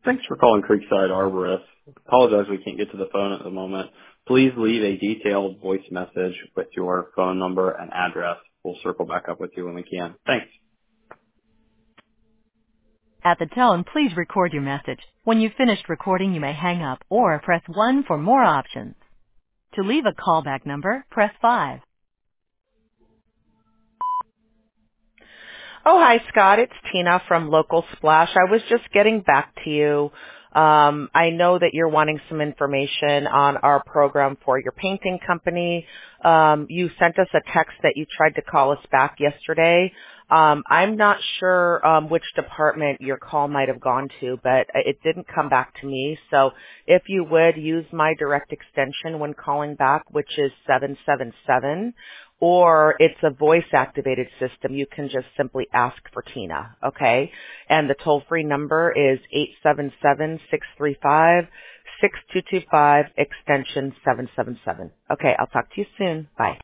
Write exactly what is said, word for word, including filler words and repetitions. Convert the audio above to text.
Thanks for calling Creekside Arborist. Apologize we can't get to the phone at the moment. Please leave a detailed voice message with your phone number and address. We'll circle back up with you when we can. Thanks. At the tone, please record your message. When you've finished recording, you may hang up or press one for more options. To leave a callback number, press five. Oh, hi, Scott. It's Tina from Local Splash. I was just getting back to you. Um, I know that you're wanting some information on our program for your painting company. Um, you sent us a text that you tried to call us back yesterday. Um, I'm not sure um, which department your call might have gone to, but it didn't come back to me. So if you would use my direct extension when calling back, which is seven seven seven, or it's a voice-activated system, you can just simply ask for Tina, okay? And the toll-free number is eight seven seven, six three five, six two two five, extension seven seven seven. Okay, I'll talk to you soon. Bye.